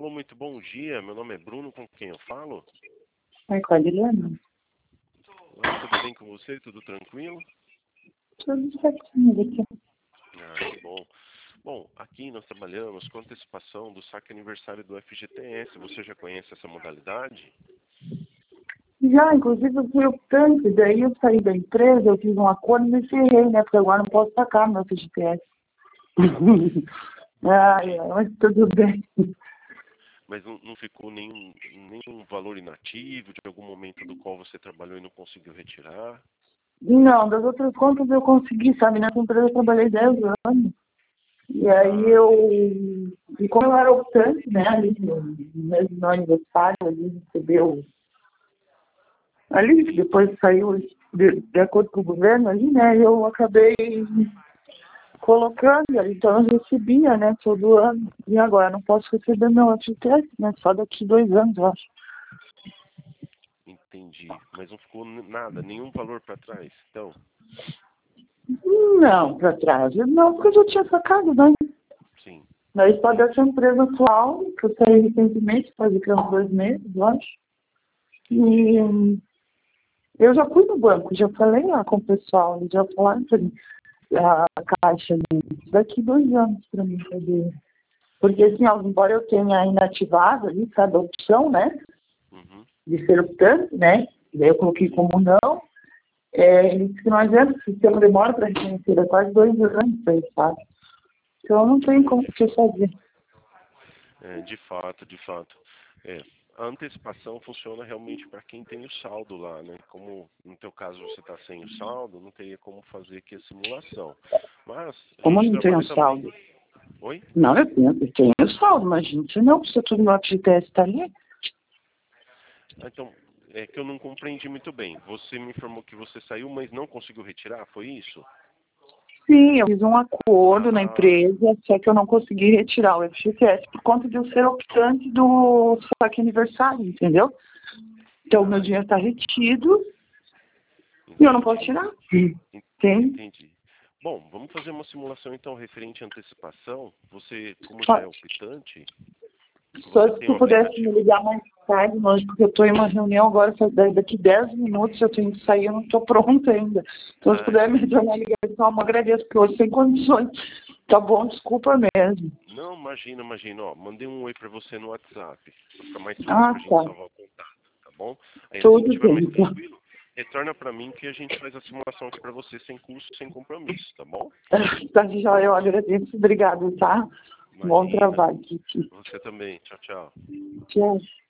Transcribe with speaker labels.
Speaker 1: Alô, muito bom dia. Meu nome é Bruno, com quem eu falo?
Speaker 2: É com a Adriana?
Speaker 1: Oi, tudo bem com você? Tudo tranquilo?
Speaker 2: Tudo certinho aqui.
Speaker 1: Ah, que bom. Bom, aqui nós trabalhamos com antecipação do saque aniversário do FGTS. Você já conhece essa modalidade?
Speaker 2: Já, inclusive, eu fui optante, daí eu saí da empresa, eu fiz um acordo e me ferrei, né? Porque agora não posso sacar meu FGTS. Mas tudo bem.
Speaker 1: Mas não ficou nenhum valor inativo de algum momento do qual você trabalhou e não conseguiu retirar?
Speaker 2: Não, das outras contas eu consegui, sabe? Nessa empresa eu trabalhei 10 anos. E aí E como eu era optante, né? Ali no aniversário, ali recebeu. Ali, que depois saiu de acordo com o governo ali, né? Eu acabei colocando, então eu recebia, né, todo ano. E agora não posso receber meu FGTS, né? Só daqui 2 anos, eu acho.
Speaker 1: Entendi. Mas não ficou nada, nenhum valor para trás, então?
Speaker 2: Não, para trás. Não, porque eu já tinha sacado, né?
Speaker 1: Sim.
Speaker 2: Daí só dessa empresa atual, que eu saí recentemente, faz aqui uns 2 meses, eu acho. E eu já fui no banco, já falei lá com o pessoal, eles já falaram para mim, a caixa daqui 2 anos para mim fazer. Porque assim, ó, embora eu tenha inativado ali cada opção, né,
Speaker 1: Uhum.
Speaker 2: de ser optante, né, e daí eu coloquei como não, ele disse que não adianta, o sistema demora para reconhecer, é quase 2 anos aí, sabe? Então não tem como o que fazer.
Speaker 1: De fato, de fato. A antecipação funciona realmente para quem tem o saldo lá, né? Como no teu caso você está sem o saldo, não teria como fazer aqui a simulação. Mas a
Speaker 2: Como eu
Speaker 1: gente
Speaker 2: não tenho
Speaker 1: trabalha também.
Speaker 2: saldo?
Speaker 1: Oi?
Speaker 2: Não, eu tenho saldo, mas gente, não, se tudo no FGTS está ali.
Speaker 1: Então, é que eu não compreendi muito bem. Você me informou que você saiu, mas não conseguiu retirar, foi isso?
Speaker 2: Sim, eu fiz um acordo na
Speaker 1: Ah,
Speaker 2: empresa, só que eu não consegui retirar o FGTS por conta de eu ser optante do saque aniversário, entendeu? Então, o meu dinheiro está retido e eu não posso
Speaker 1: entendi.
Speaker 2: tirar. Tem?
Speaker 1: Entendi. Bom, vamos fazer uma simulação então referente à antecipação. Você, como já é
Speaker 2: Só,
Speaker 1: optante,
Speaker 2: só
Speaker 1: você
Speaker 2: se
Speaker 1: tem um
Speaker 2: tu pudesse me
Speaker 1: aplicativo.
Speaker 2: ligar mais tarde, mas porque eu estou em uma reunião agora, daqui 10 minutos eu tenho que sair, eu não estou pronta ainda. Então, se
Speaker 1: Ah,
Speaker 2: puder me retornar a ligação, eu agradeço, porque hoje sem condições. Tá bom, desculpa mesmo.
Speaker 1: não, imagina. Ó, mandei um oi pra você no WhatsApp. Pra ficar mais fácil
Speaker 2: Ah,
Speaker 1: pra gente
Speaker 2: tá.
Speaker 1: salvar o contato, tá bom? Aí assim que
Speaker 2: Tudo
Speaker 1: estiver
Speaker 2: bem,
Speaker 1: mais
Speaker 2: então.
Speaker 1: tranquilo, retorna pra mim que a gente faz a simulação aqui pra você sem custo, sem compromisso, tá bom?
Speaker 2: Tá, já eu agradeço. Obrigado, tá? Bom
Speaker 1: Imagina.
Speaker 2: trabalho, Kiki.
Speaker 1: Você também. Tchau, tchau.
Speaker 2: Tchau.